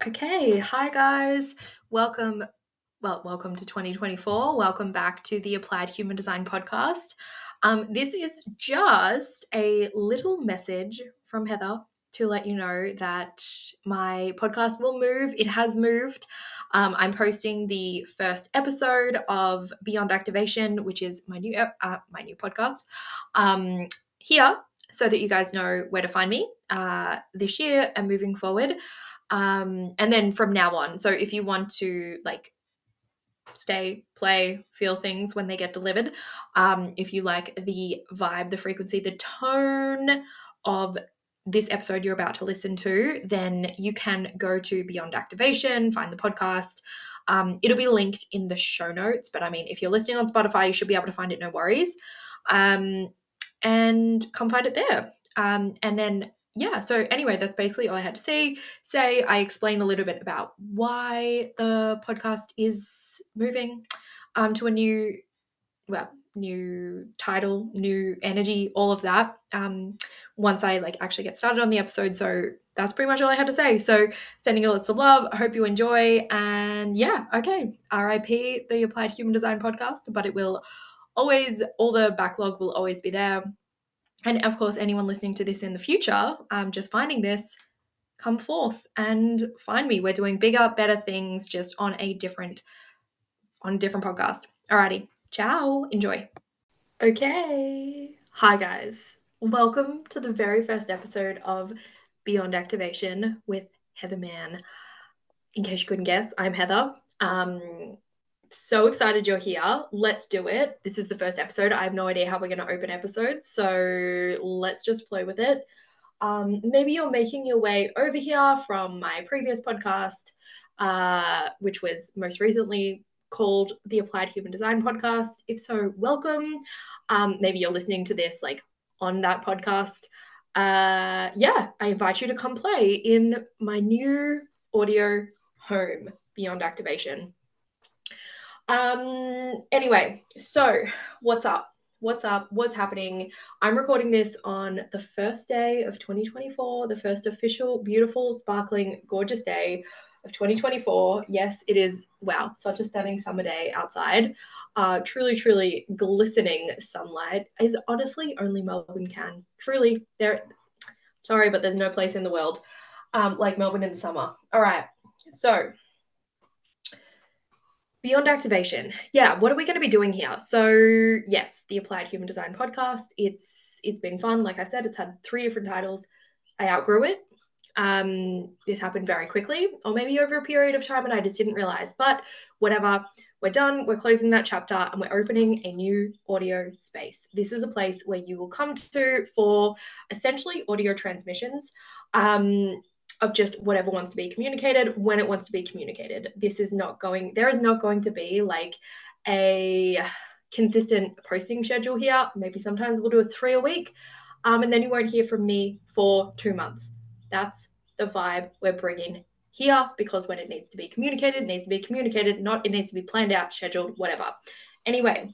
Okay, hi guys. Welcome, welcome to 2024. Welcome back to the Applied Human Design podcast. This is just a little message from Heather to let you know that my podcast will move. It has moved. I'm posting the first episode of Beyond Activation, which is my new podcast, here, so that you guys know where to find me this year and moving forward. And then from now on, so if you want to stay, play, feel things when they get delivered, if you like the vibe, the frequency, the tone of this episode you're about to listen to, then you can go to Beyond Activation, find the podcast. It'll be linked in the show notes, but I mean, if you're listening on Spotify, you should be able to find it, no worries. And come find it there. And then yeah, so anyway, that's basically all I had to say. I explained a little bit about why the podcast is moving to a new title, new energy, all of that. Once I actually get started on the episode. So that's pretty much all I had to say. So sending you lots of love. I hope you enjoy. And yeah, okay. RIP the Applied Human Design podcast, but it will always, all the backlog will always be there. And of course, anyone listening to this in the future, just finding this, come forth and find me. We're doing bigger, better things, just on a different podcast. Alrighty, ciao, enjoy. Okay, hi guys. Welcome to the very first episode of Beyond Activation with Heather Mann. In case you couldn't guess, I'm Heather. So excited you're here. Let's do it. This is the first episode. I have no idea how we're going to open episodes, so let's just flow with it. Maybe you're making your way over here from my previous podcast, which was most recently called the Applied Human Design podcast. If so, welcome. Maybe you're listening to this on that podcast. Yeah, I invite you to come play in my new audio home, Beyond Activation. Anyway, so what's up? What's happening? I'm recording this on the first day of 2024, the first official, beautiful, sparkling, gorgeous day of 2024. Yes, it is, wow, such a stunning summer day outside. Truly, truly glistening sunlight is honestly only Melbourne can. Truly, sorry, but there's no place in the world like Melbourne in the summer. All right, so Beyond Activation. Yeah, what are we going to be doing here? So yes, the Applied Human Design podcast. It's been fun. Like I said, it's had 3 different titles. I outgrew it. This happened very quickly, or maybe over a period of time, and I just didn't realize. But whatever, we're done. We're closing that chapter, and we're opening a new audio space. This is a place where you will come to for essentially audio transmissions. Of just whatever wants to be communicated when it wants to be communicated. There is not going to be a consistent posting schedule here. Maybe sometimes we'll do a 3 a week, and then you won't hear from me for 2 months. That's the vibe we're bringing here, because when it needs to be communicated, it needs to be communicated, not it needs to be planned out, scheduled, whatever. Anyway,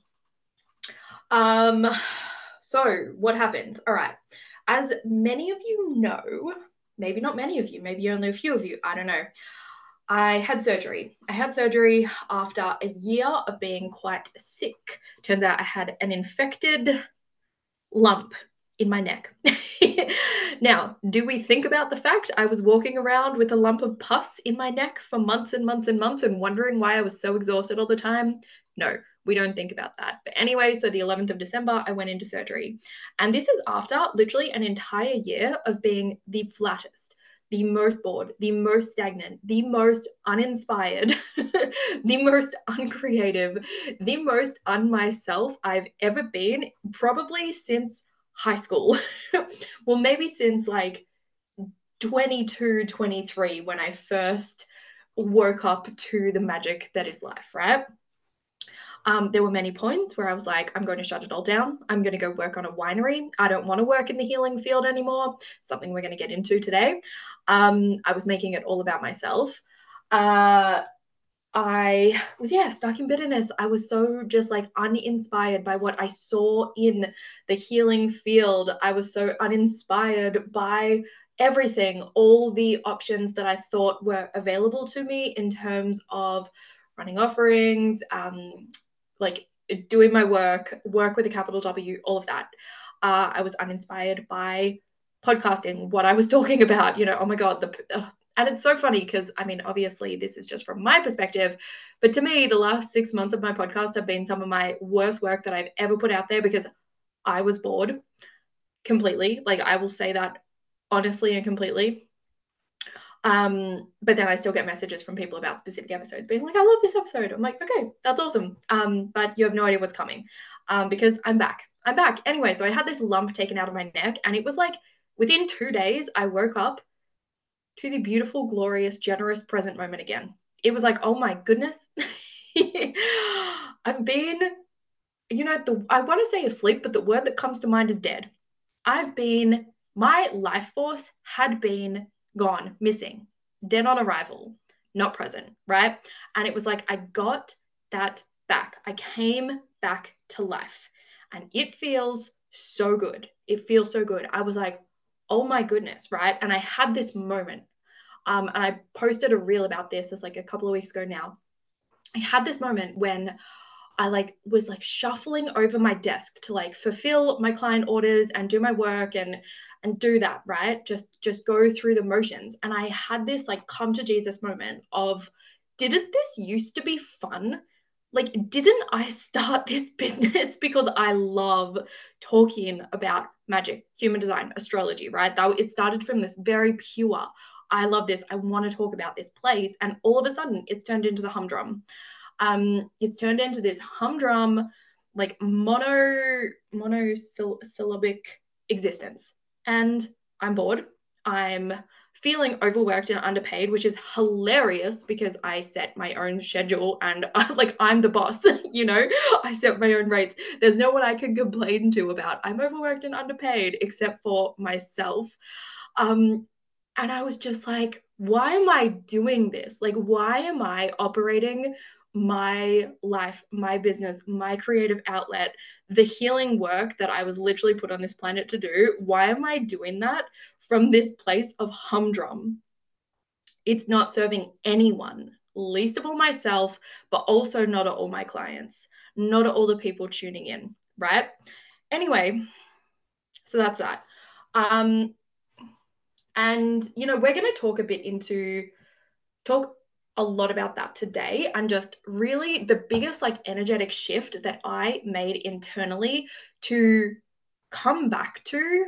so what happened? All right. As many of you know, maybe not many of you, maybe only a few of you, I don't know. I had surgery. After a year of being quite sick. Turns out I had an infected lump in my neck. Now, do we think about the fact I was walking around with a lump of pus in my neck for months and months and months and wondering why I was so exhausted all the time? No, we don't think about that. But anyway, so the 11th of December, I went into surgery. And this is after literally an entire year of being the flattest, the most bored, the most stagnant, the most uninspired, the most uncreative, the most unmyself I've ever been, probably since high school. Well, maybe since 22, 23, when I first woke up to the magic that is life, right? There were many points where I was like, I'm going to shut it all down. I'm going to go work on a winery. I don't want to work in the healing field anymore. Something we're going to get into today. I was making it all about myself. I was, stuck in bitterness. I was so just uninspired by what I saw in the healing field. I was so uninspired by everything, all the options that I thought were available to me in terms of running offerings, like doing my work with a capital W, all of that. I was uninspired by podcasting, what I was talking about, oh my God, and it's so funny because, I mean, obviously this is just from my perspective, but to me, the last 6 months of my podcast have been some of my worst work that I've ever put out there because I was bored completely. Like, I will say that honestly and completely. But then I still get messages from people about specific episodes being like, I love this episode. I'm like, okay, that's awesome. But you have no idea what's coming. Because I'm back. Anyway, so I had this lump taken out of my neck, and it was like within 2 days, I woke up to the beautiful, glorious, generous present moment again. It was like, oh my goodness. I've been, I want to say asleep, but the word that comes to mind is dead. My life force had been gone, missing, dead on arrival, not present, right? And it was like, I got that back. I came back to life, and it feels so good. It feels so good. I was like, oh my goodness, right? And I had this moment, and I posted a reel about this. It's like a couple of weeks ago now. I had this moment when I was shuffling over my desk to fulfill my client orders and do my work and do that, right? Just go through the motions. And I had this come to Jesus moment of, didn't this used to be fun? Didn't I start this business because I love talking about magic, human design, astrology, right? It started from this very pure, I love this, I want to talk about this place. And all of a sudden it's turned into the humdrum. It's turned into this humdrum, monosyllabic existence. And I'm bored. I'm feeling overworked and underpaid, which is hilarious because I set my own schedule and I'm the boss, I set my own rates. There's no one I can complain to about I'm overworked and underpaid except for myself. And I was just like, why am I doing this? Why am I operating my life, my business, my creative outlet, the healing work that I was literally put on this planet to do? Why am I doing that from this place of humdrum? It's not serving anyone, least of all myself, but also not at all my clients, not at all the people tuning in, right? Anyway, so that's that. And, we're going to talk a lot about that today, and just really the biggest energetic shift that I made internally to come back to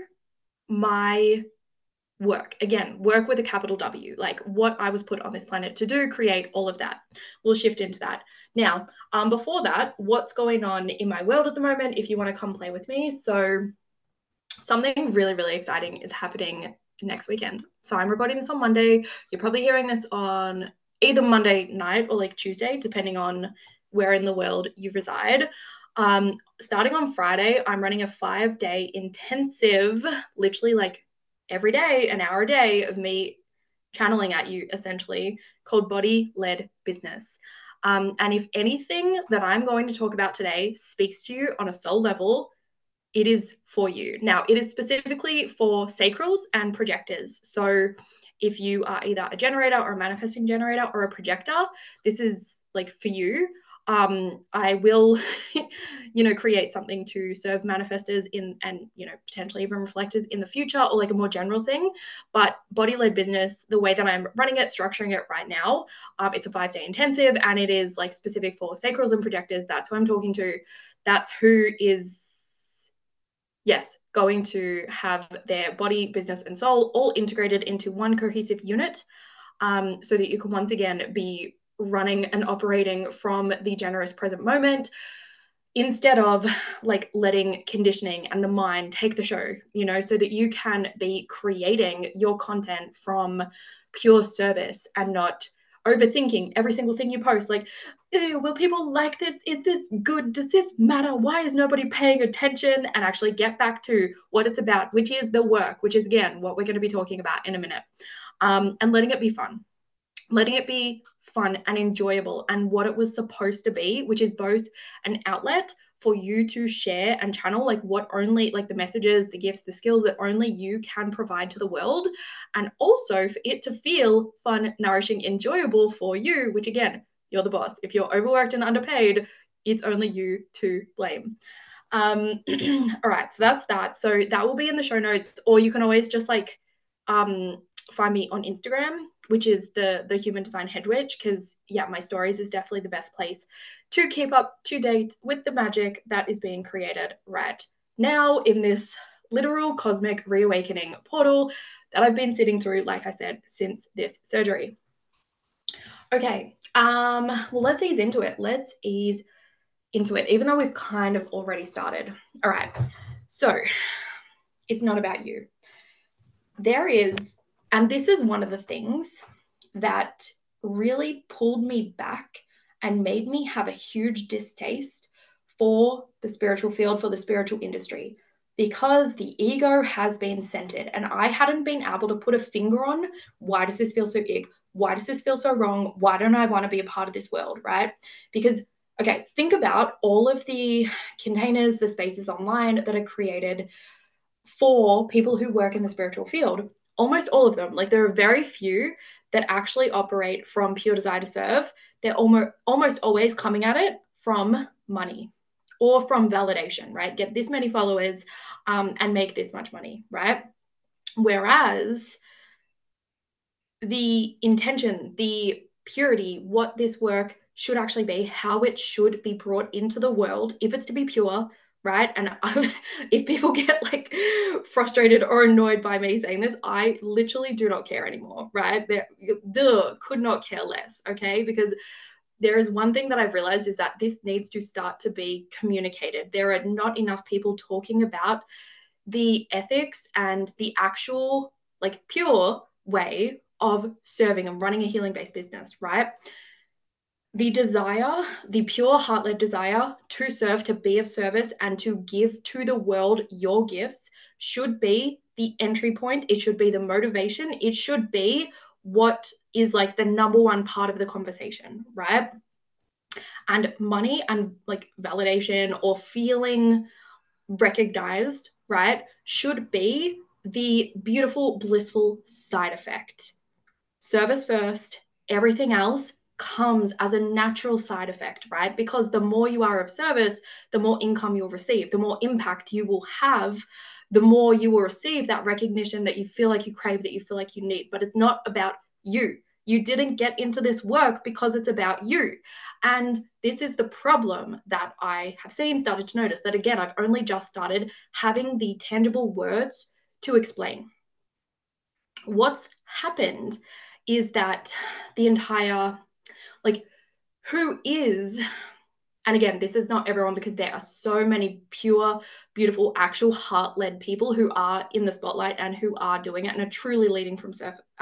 my work. Again, work with a capital W, what I was put on this planet to do, create, all of that. We'll shift into that. Now, before that, what's going on in my world at the moment, if you want to come play with me. So something really, really exciting is happening next weekend. So I'm recording this on Monday. You're probably hearing this on either Monday night or Tuesday, depending on where in the world you reside. Starting on Friday, I'm running a 5-day intensive, literally every day, an hour a day of me channeling at you, essentially, called Body Led Business. And if anything that I'm going to talk about today speaks to you on a soul level, it is for you. Now, it is specifically for sacrals and projectors. So if you are either a generator or a manifesting generator or a projector, this is for you. I will, create something to serve manifestors and potentially even reflectors in the future, or a more general thing. But Body-Led Business, the way that I'm running it, structuring it right now, it's a 5-day intensive, and it is specific for sacrals and projectors. That's who I'm talking to. That's who is, yes, going to have their body, business, and soul all integrated into one cohesive unit, so that you can once again be running and operating from the generous present moment, instead of letting conditioning and the mind take the show, so that you can be creating your content from pure service and not overthinking every single thing you post. Will people like this? Is this good? Does this matter? Why is nobody paying attention? And actually get back to what it's about, which is the work, which is, again, what we're going to be talking about in a minute. And letting it be fun. Letting it be fun and enjoyable and what it was supposed to be, which is both an outlet for you to share and channel like what only like the messages, the gifts, the skills that only you can provide to the world, and also for it to feel fun, nourishing, enjoyable for you, which again, you're the boss. If you're overworked and underpaid, it's only you to blame. All right, so that's that. So that will be in the show notes, or you can always just like find me on Instagram, which is the Human Design Head Witch, because yeah, my stories is definitely the best place to keep up to date with the magic that is being created right now in this literal cosmic reawakening portal that I've been sitting through, like I said, since this surgery. Okay, well, let's ease into it. Even though we've kind of already started. All right, so it's not about you. There is, and this is one of the things that really pulled me back and made me have a huge distaste for the spiritual field, for the spiritual industry, because the ego has been centered, and I hadn't been able to put a finger on why does this feel so ick? Why does this feel so wrong? Why don't I want to be a part of this world, right? Because, okay, think about all of the containers, the spaces online that are created for people who work in the spiritual field. Almost all of them, like there are very few that actually operate from pure desire to serve. They're almost always coming at it from money or from validation, right? Get this many followers and make this much money, right? Whereas the intention, the purity, what this work should actually be, how it should be brought into the world, if it's to be pure, right? And if people get like frustrated or annoyed by me saying this, I literally do not care anymore, right? Could not care less, okay? Because there is one thing that I've realized is that this needs to start to be communicated. There are not enough people talking about the ethics and the actual like pure way of serving and running a healing-based business, right? The desire, the pure heart-led desire to serve, to be of service, and to give to the world your gifts should be the entry point. It should be the motivation. It should be what is like the number one part of the conversation, right? And money and like validation or feeling recognized, right, should be the beautiful, blissful side effect. Service first, everything else comes as a natural side effect, right? Because the more you are of service, the more income you'll receive, the more impact you will have, the more you will receive that recognition that you feel like you crave, that you feel like you need. But it's not about you. You didn't get into this work because it's about you. And this is the problem that I have started to notice, that again, I've only just started having the tangible words to explain. What's happened is that the entire, like, who is, and again, this is not everyone, because there are so many pure, beautiful, actual heart-led people who are in the spotlight and who are doing it and are truly leading from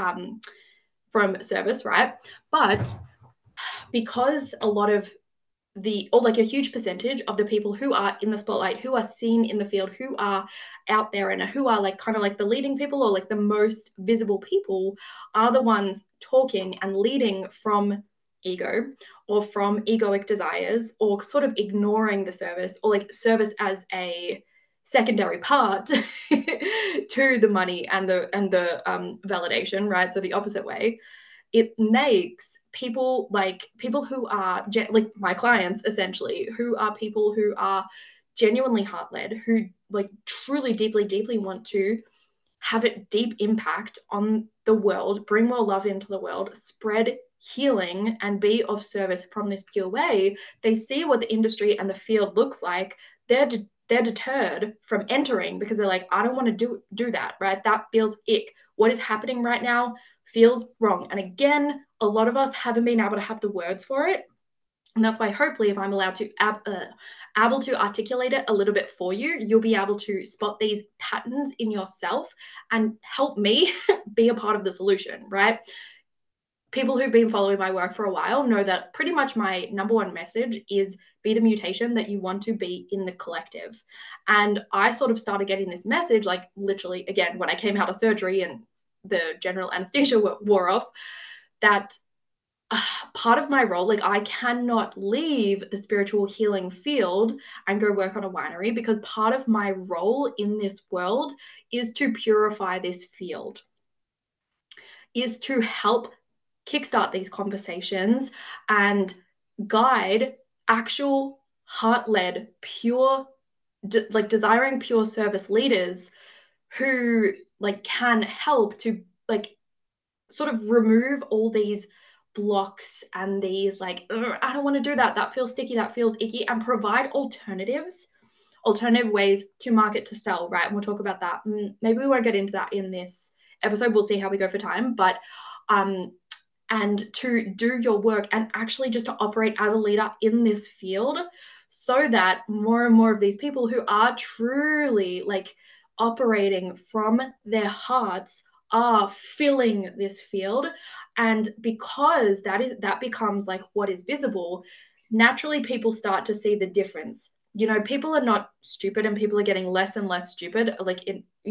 service, right? But because a lot of or like a huge percentage of the people who are in the spotlight, who are seen in the field, who are out there and who are like kind of like the leading people or like the most visible people, are the ones talking and leading from ego or from egoic desires, or sort of ignoring the service, or like service as a secondary part to the money and the validation, right? So the opposite way. It makes people who are like my clients, essentially, who are people who are genuinely heart-led, who like truly deeply want to have a deep impact on the world, bring more love into the world, spread healing and be of service from this pure way. They see what the industry and the field looks like. They're deterred from entering because they're like, I don't want to do that, right? That feels ick. What is happening right now feels wrong. And again, a lot of us haven't been able to have the words for it. And that's why hopefully if I'm allowed to able to articulate it a little bit for you, you'll be able to spot these patterns in yourself and help me be a part of the solution, right? People who've been following my work for a while know that pretty much my number one message is be the mutation that you want to be in the collective. And I sort of started getting this message, like literally, again, when I came out of surgery and the general anesthesia wore off, that part of my role, like I cannot leave the spiritual healing field and go work on a winery, because part of my role in this world is to purify this field, is to help kickstart these conversations and guide actual heart-led, pure, like desiring pure service leaders who like can help to like sort of remove all these blocks and these like, I don't want to do that. That feels sticky. That feels icky, and provide alternatives, alternative ways to market, to sell, right? And we'll talk about that. Maybe we won't get into that in this episode. We'll see how we go for time, but and to do your work and actually just to operate as a leader in this field, so that more and more of these people who are truly like operating from their hearts are filling this field. And because that becomes like what is visible, naturally people start to see the difference. People are not stupid, and people are getting less and less stupid, like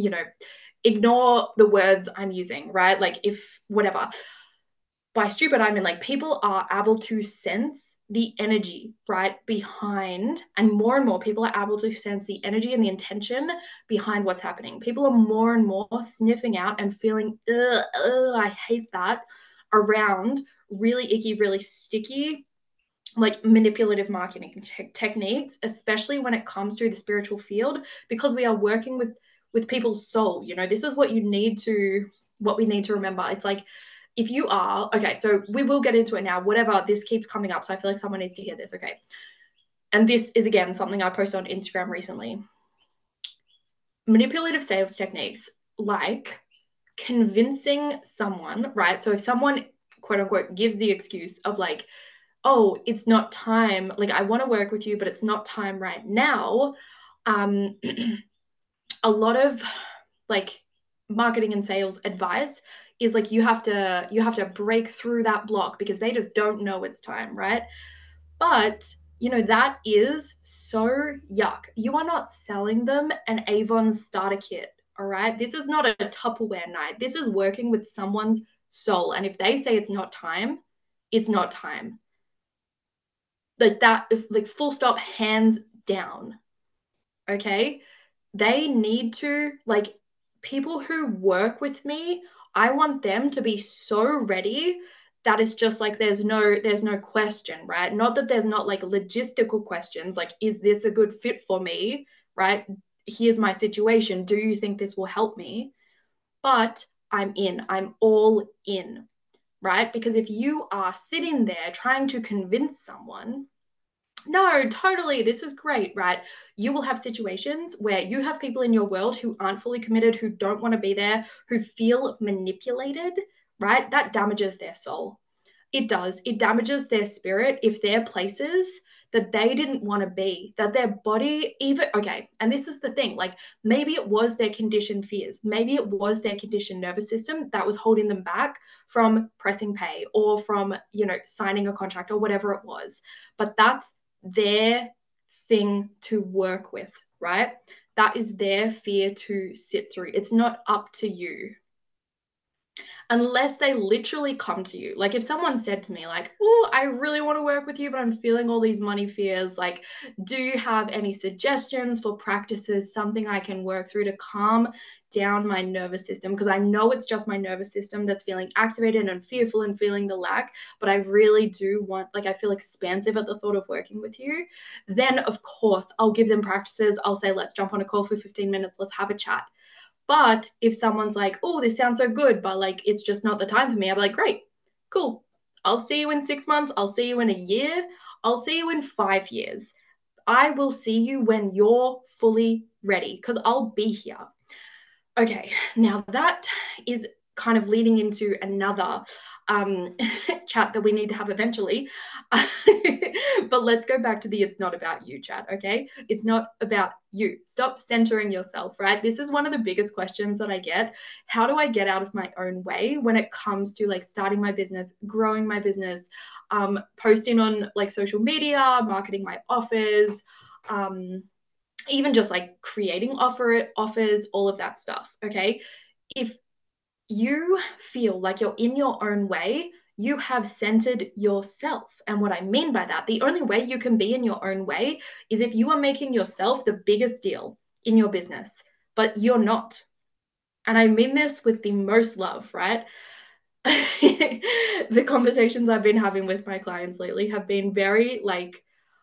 ignore the words I'm using, right? Like, if whatever, by stupid I mean like people are able to sense the energy right behind, and more people are able to sense the energy and the intention behind what's happening. People are more and more sniffing out and feeling, I hate that, around really icky, really sticky, like manipulative marketing techniques, especially when it comes to the spiritual field, because we are working with people's soul. This is what we need to remember. It's like, if you are okay, so we will get into it now, whatever, this keeps coming up, so I feel like someone needs to hear this. Okay, and this is again something I posted on Instagram recently. Manipulative sales techniques, like convincing someone, right? So if someone, quote unquote, gives the excuse of like, oh, it's not time, like I want to work with you, but it's not time right now. A lot of like marketing and sales advice is like, you have to break through that block because they just don't know it's time, right? But that is so yuck. You are not selling them an Avon starter kit. All right, this is not a Tupperware night. This is working with someone's soul, and if they say it's not time, it's not time. Like that, like full stop, hands down. Okay, they need to, like, people who work with me, I want them to be so ready that it's just like there's no question, right? Not that there's not like logistical questions, like, is this a good fit for me, right? Here's my situation, do you think this will help me? But I'm all in, right? Because if you are sitting there trying to convince someone, no, totally. This is great, right? You will have situations where you have people in your world who aren't fully committed, who don't want to be there, who feel manipulated, right? That damages their soul. It does. It damages their spirit if they're places that they didn't want to be, that their body even, okay, and this is the thing, like maybe it was their conditioned fears, maybe it was their conditioned nervous system that was holding them back from pressing pay or from, signing a contract or whatever it was. But that's their thing to work with, right? That is their fear to sit through. It's not up to you, unless they literally come to you. Like if someone said to me like, oh, I really want to work with you, but I'm feeling all these money fears, like, do you have any suggestions for practices, something I can work through to calm down my nervous system? Because I know it's just my nervous system that's feeling activated and fearful and feeling the lack, but I really do want, like, I feel expansive at the thought of working with you. Then of course I'll give them practices. I'll say, let's jump on a call for 15 minutes, let's have a chat. But if someone's like, oh, this sounds so good, but like, it's just not the time for me, I'll be like, great, cool. I'll see you in 6 months. I'll see you in a year. I'll see you in 5 years. I will see you when you're fully ready, because I'll be here. Okay, now that is kind of leading into another chat that we need to have eventually. But let's go back to the it's not about you chat, okay? It's not about you. Stop centering yourself, right? This is one of the biggest questions that I get. How do I get out of my own way when it comes to like starting my business, growing my business, posting on like social media, marketing my offers, even just like creating offers, all of that stuff, okay? If you feel like you're in your own way, you have centered yourself. And what I mean by that, the only way you can be in your own way is if you are making yourself the biggest deal in your business, but you're not. And I mean this with the most love, right? The conversations I've been having with my clients lately have been very like,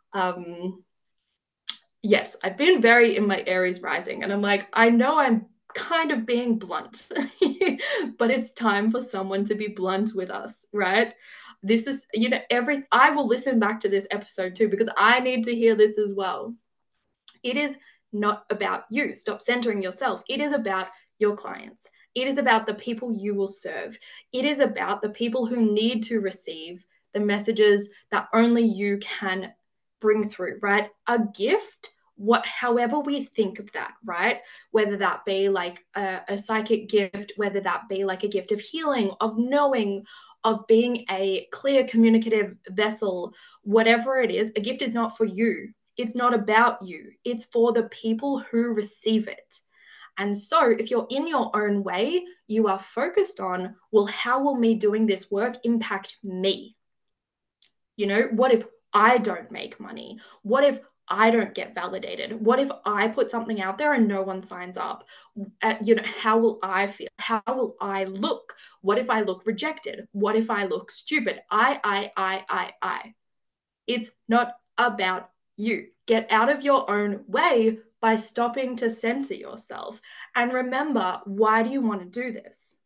yes, I've been very in my Aries rising, and I'm like, I know I'm kind of being blunt, but it's time for someone to be blunt with us, right? This is, I will listen back to this episode too, because I need to hear this as well. It is not about you. Stop centering yourself. It is about your clients. It is about the people you will serve. It is about the people who need to receive the messages that only you can bring through, right? A gift, however we think of that, right? Whether that be like a psychic gift, whether that be like a gift of healing, of knowing, of being a clear communicative vessel, whatever it is, a gift is not for you. It's not about you. It's for the people who receive it. And so if you're in your own way, you are focused on, well, how will me doing this work impact me? What if I don't make money? What if I don't get validated? What if I put something out there and no one signs up? How will I feel? How will I look? What if I look rejected? What if I look stupid? I. It's not about you. Get out of your own way by stopping to center yourself. And remember, why do you want to do this?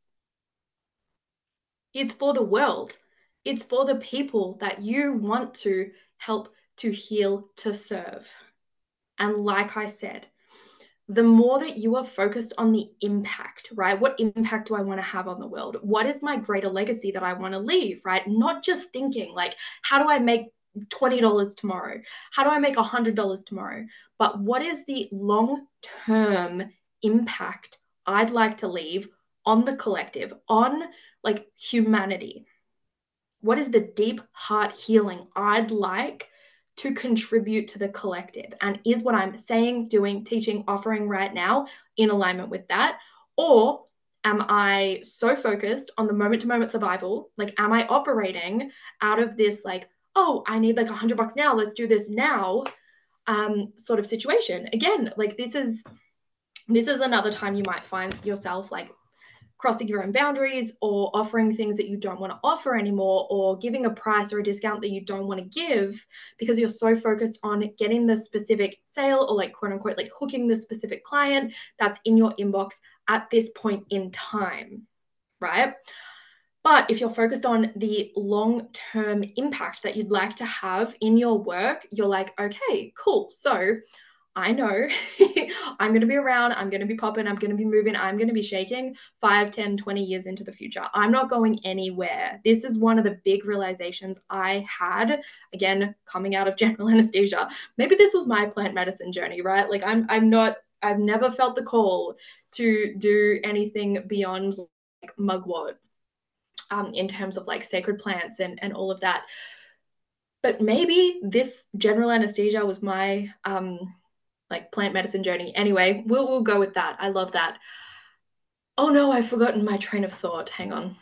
It's for the world. It's for the people that you want to help, to heal, to serve. And like I said, the more that you are focused on the impact, right? What impact do I want to have on the world? What is my greater legacy that I want to leave, right? Not just thinking like, how do I make $20 tomorrow? How do I make $100 tomorrow? But what is the long-term impact I'd like to leave on the collective, on like humanity? What is the deep heart healing I'd like to contribute to the collective? And is what I'm saying, doing, teaching, offering right now in alignment with that? Or am I so focused on the moment to moment survival? Like, am I operating out of this, like, oh, I need like $100 now, let's do this now, sort of situation? Again, like this is another time you might find yourself like crossing your own boundaries or offering things that you don't want to offer anymore, or giving a price or a discount that you don't want to give because you're so focused on getting the specific sale or like quote unquote like hooking the specific client that's in your inbox at this point in time, right? But if you're focused on the long-term impact that you'd like to have in your work, you're like, okay, cool. So I know I'm going to be around, I'm going to be popping, I'm going to be moving, I'm going to be shaking 5, 10, 20 years into the future. I'm not going anywhere. This is one of the big realizations I had, again, coming out of general anesthesia. Maybe this was my plant medicine journey, right? Like I've never felt the call to do anything beyond like mugwort, in terms of like sacred plants and all of that. But maybe this general anesthesia was my, like plant medicine journey. Anyway, we'll go with that. I love that. Oh no, I've forgotten my train of thought. Hang on.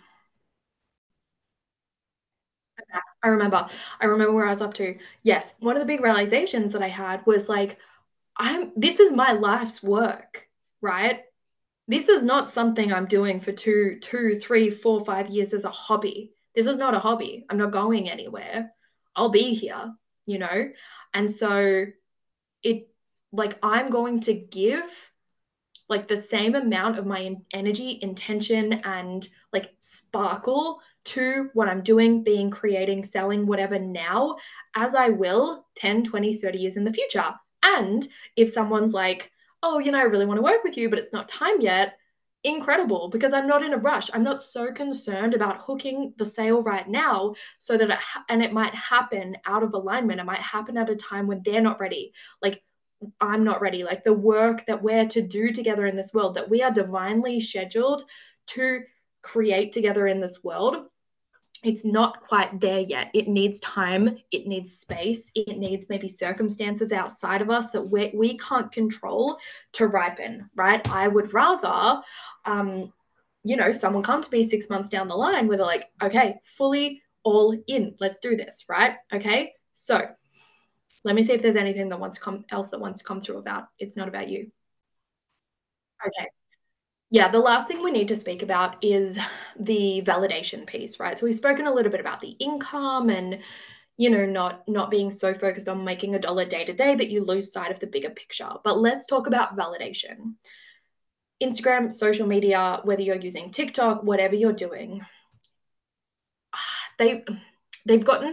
I remember. I remember where I was up to. Yes, one of the big realizations that I had was like, this is my life's work, right? This is not something I'm doing for 2, 3, 4, 5 years as a hobby. This is not a hobby. I'm not going anywhere. I'll be here, you know? And so it like I'm going to give like the same amount of my energy, intention, and like sparkle to what I'm doing, being, creating, selling, whatever now, as I will 10, 20, 30 years in the future. And if someone's like, oh, I really want to work with you, but it's not time yet, incredible, because I'm not in a rush. I'm not so concerned about hooking the sale right now so that it might happen out of alignment. It might happen at a time when they're not ready. Like, I'm not ready. Like the work that we're to do together in this world, that we are divinely scheduled to create together in this world, it's not quite there yet. It needs time. It needs space. It needs maybe circumstances outside of us that we can't control to ripen, right? I would rather you know, someone come to me 6 months down the line where they're like, okay, fully all in, let's do this, right? Okay, so let me see if there's anything that else that wants to come through about. It's not about you. Okay. Yeah, the last thing we need to speak about is the validation piece, right? So we've spoken a little bit about the income and, you know, not being so focused on making a dollar day to day that you lose sight of the bigger picture. But let's talk about validation. Instagram, social media, whether you're using TikTok, whatever you're doing, they they've gotten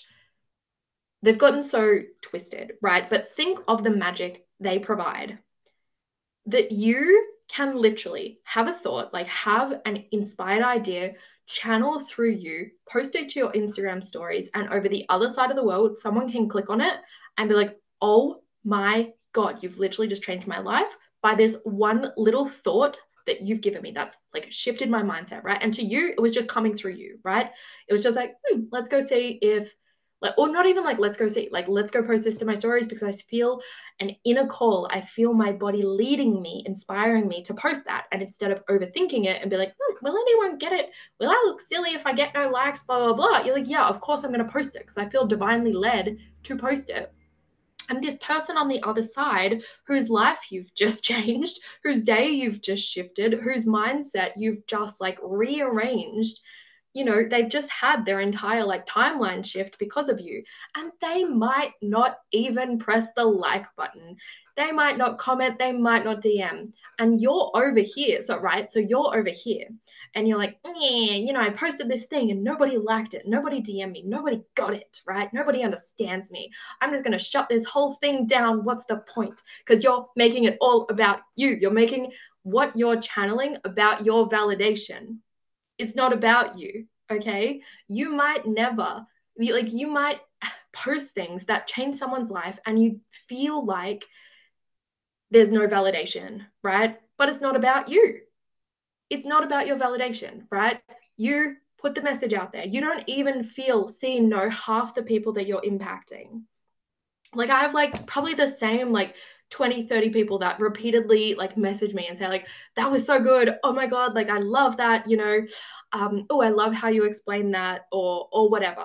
so twisted, right? But think of the magic they provide, that you can literally have a thought, like have an inspired idea, channel through you, post it to your Instagram stories, and over the other side of the world, someone can click on it and be like, oh my God, you've literally just changed my life by this one little thought that you've given me that's like shifted my mindset, right? And to you, it was just coming through you, right? It was just like, let's go see if, like, or not even like, let's go see, like, let's go post this to my stories because I feel an inner call. I feel my body leading me, inspiring me to post that. And instead of overthinking it and be like, will anyone get it? Will I look silly if I get no likes? Blah, blah, blah. You're like, yeah, of course I'm going to post it because I feel divinely led to post it. And this person on the other side, whose life you've just changed, whose day you've just shifted, whose mindset you've just like rearranged, you know, they've just had their entire like timeline shift because of you. And they might not even press the like button. They might not comment, they might not DM. And you're over here. So, right. So you're over here and you're like, you know, I posted this thing and nobody liked it. Nobody DM'd me. Nobody got it. Right. Nobody understands me. I'm just going to shut this whole thing down. What's the point? Because you're making it all about you. You're making what you're channeling about your validation. It's not about you, okay? You might never, you might post things that change someone's life and you feel like there's no validation, right? But it's not about you. It's not about your validation, right? You put the message out there. You don't even know half the people that you're impacting. Like I have like probably the same like 20-30 people that repeatedly like message me and say like, that was so good, oh my God, like I love that, you know, oh, I love how you explain that, or whatever.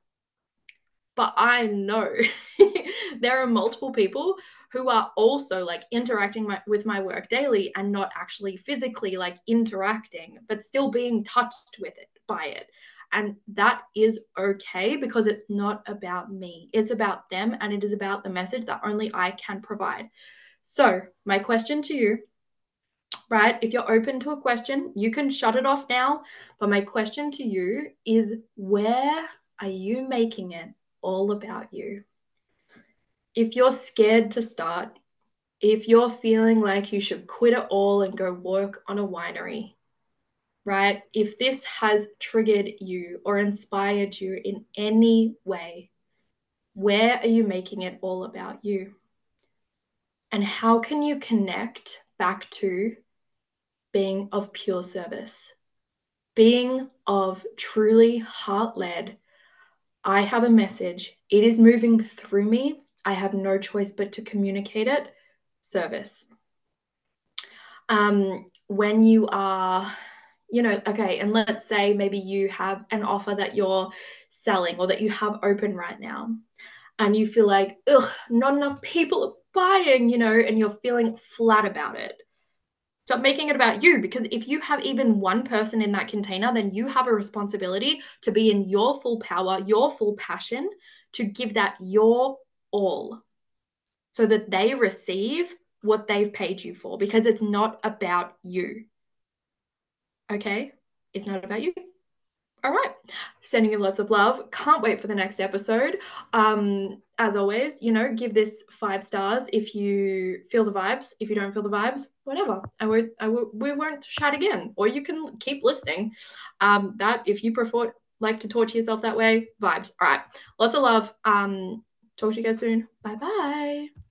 But I know there are multiple people who are also like interacting with my work daily and not actually physically like interacting, but still being touched with it by it. And that is okay because it's not about me. It's about them and it is about the message that only I can provide. So, my question to you, right? If you're open to a question, you can shut it off now. But my question to you is, where are you making it all about you? If you're scared to start, if you're feeling like you should quit it all and go work on a winery, right? If this has triggered you or inspired you in any way, where are you making it all about you? And how can you connect back to being of pure service, being of truly heart led? I have a message. It is moving through me. I have no choice but to communicate it. Service. When you are, you know, okay, and let's say maybe you have an offer that you're selling or that you have open right now, and you feel like, ugh, not enough people are buying, you know, and you're feeling flat about it. Stop making it about you, because if you have even one person in that container, then you have a responsibility to be in your full power, your full passion, to give that your all so that they receive what they've paid you for, because it's not about you. Okay? It's not about you. All right. Sending you lots of love. Can't wait for the next episode. As always, you know, give this 5 stars if you feel the vibes. If you don't feel the vibes, whatever. We won't chat again. Or you can keep listening. That if you prefer like to torture yourself that way, vibes. All right. Lots of love. Talk to you guys soon. Bye bye.